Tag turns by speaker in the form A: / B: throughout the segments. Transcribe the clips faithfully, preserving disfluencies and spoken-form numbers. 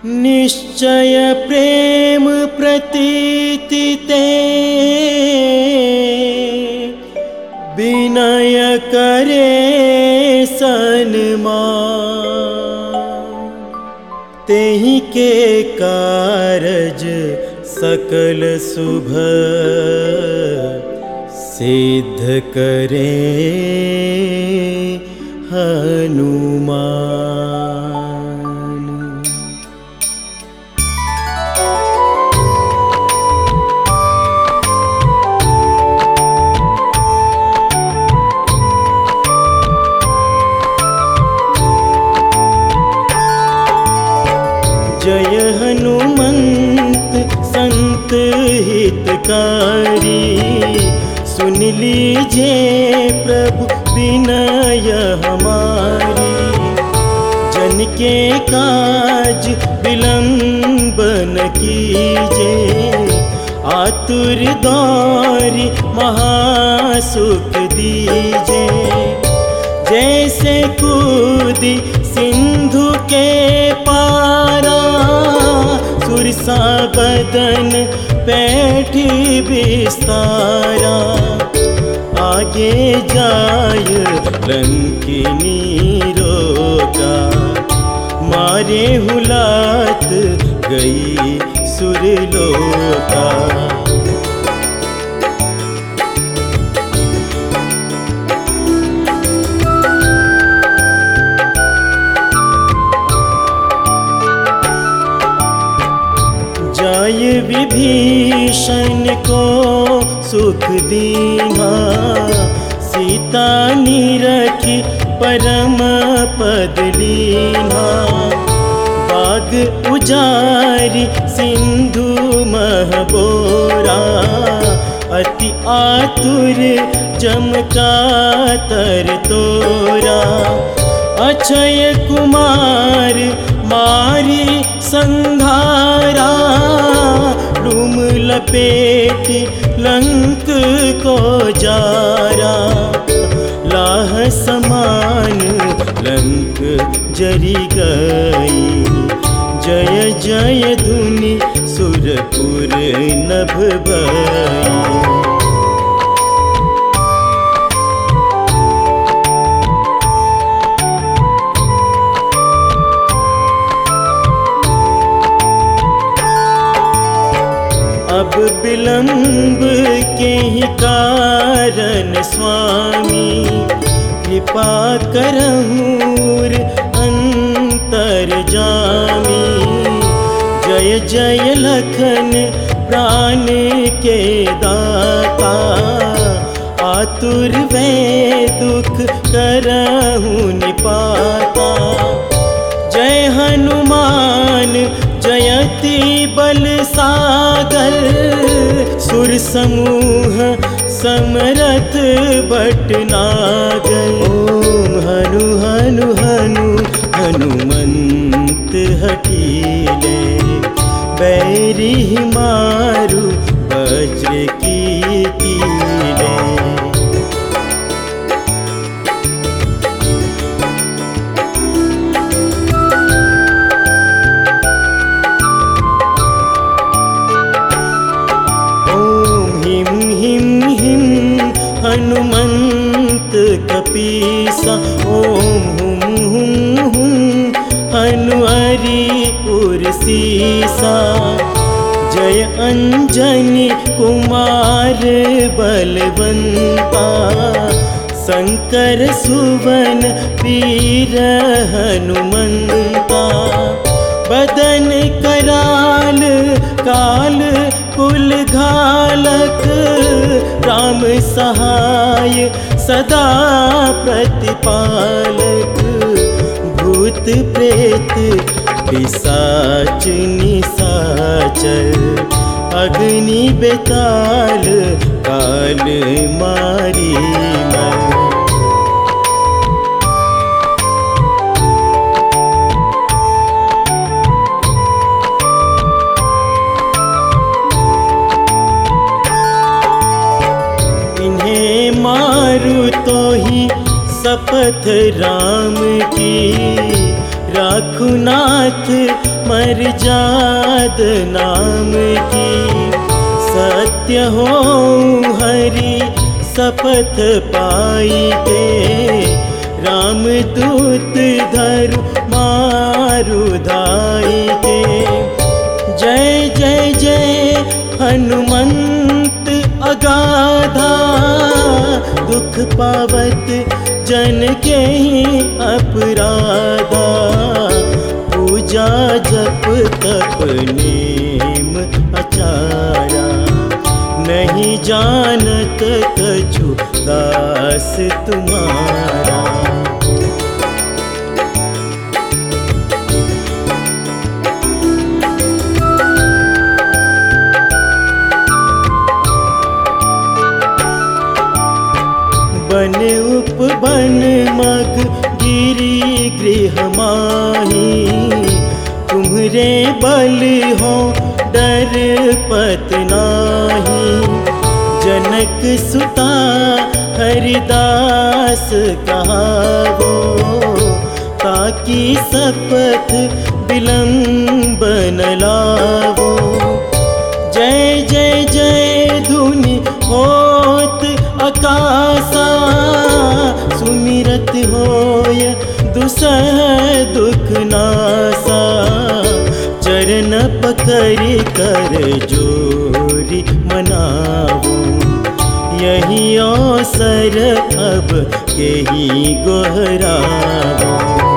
A: निश्चय प्रेम प्रतीति ते विनय करे सन्मान। तेहि के कारज सकल शुभ सिद्ध करे हनुमान। जय हनुमंत संत हितकारी, सुन लीजिए प्रभु विनय हमारी। जन के काज विलंब न कीजे, आतुर दौरी महासुख दीजे। जैसे कूदी सिंधु के पारा, सुरसा बदन बैठी विस्तारा। आगे जाय लंकिनी रोका, मारे हुलात गई सुरलोका। जाय विभीषण को सुख दीना, सीता निरखी परम पद लीना। बाग उजारी सिंधु महबोरा, अति आतुर जमका तर तोरा। अक्षय कुमार मारी संघारा, डूम लपेटी लंक को जारा। लाह समान लंक जरी गई, जय जय धुनि सुरपुर नभ भई। अब विलंब के ही कारण स्वामी, कृपा करहूर अंतर्जामी। जय जय लखन प्राण के दाता, आतुर वे दुख करहूँ निपाता। जय हनुमान जयति बल सागर, सुर समूह समरथ भटनागर। ओम हनु हनु हनु हनुमंत हठीले, बैरी मारु वज्र की कीले। हनुमंत कपीसा, ओम हुम हुम हुम हनुहरि उर्सीसा। जय अंजनी कुमार बलवंता, शंकर सुवन वीर हनुमंता। बदन कराल काल कुल घालक, राम सहाय सदा प्रतिपालक। भूत प्रेत पिशाच निशाचर, अग्नि बेताल काल मारी मन। मारु तो ही शपथ राम की, राखुनाथ मर्याद नाम की। सत्य हो हरि शपथ पाई के, रामदूत धरु मारु धाई के। जय जय जय हनुमंत अगाधा, दुख पावत जन के ही अपराधा। पूजा जप तप नेम आचारा, नहीं जानत कछु दास तुम्हारा। बन उपवन मग गिरी गृह माही, तुम्हरे बल हो डर पत नाही। जनक सुता हरिदास कहावो, ताकि शपथ विलंब न लावो। जय जय जय धुनि होत आकाशा, सुमिरत होय दुसह दुख नासा। चरण पकड़ि कर जोरी मनावो, यही अवसर अब केही गोहरावो।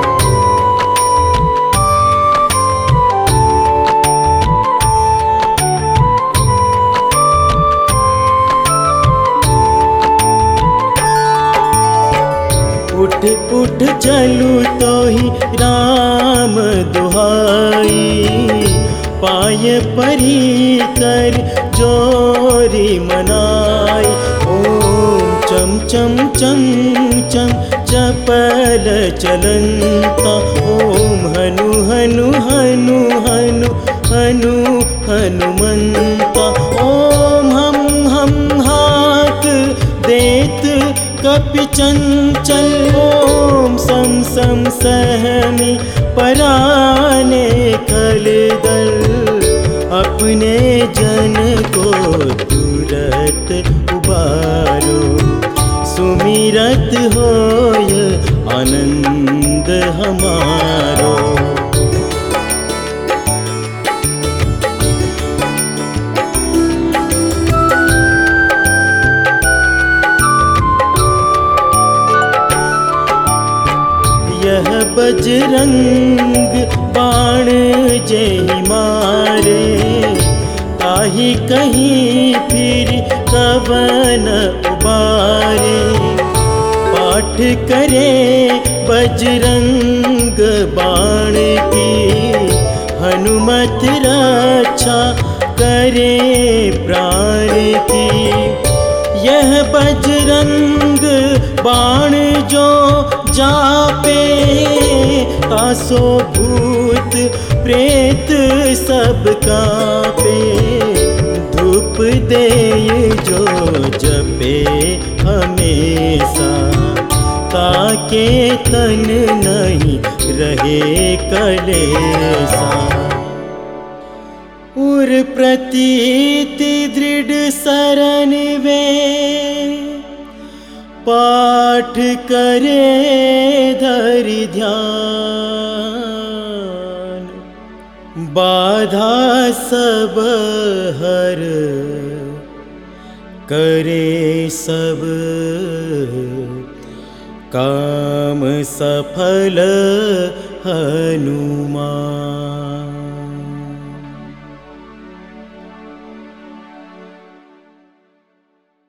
A: उठ उठ चलू तो ही राम दुहाई, पाय परी कर जोरी मनाई। ओम चम चम चम चम चपल चलंता, ओम हनु हनु हनु हनु हनु हनुमंता। ओम हम हम हाथ देत कपि चंचल, ओम सम सम सहमी पराने खलदल। अपने जन को तुरत उबारो, सुमिरत होय आनंद हमारो। यह बजरंग बाण जय मारे, ताहि कहीं फिर कवन उबारे। पाठ करे बजरंग बाण की, हनुमत रक्षा करे प्राण की। यह बजरंग बाण जो जापे, तासो भूत प्रेत सब कापे। धूप दे जो जपे हमेशा, ताके तन नहीं रहे कलेसा। उर प्रतीति दृढ़ शरण वे, पाठ करे धरि ध्यान। बाधा सब हर करे सब, काम सफल हनुमान।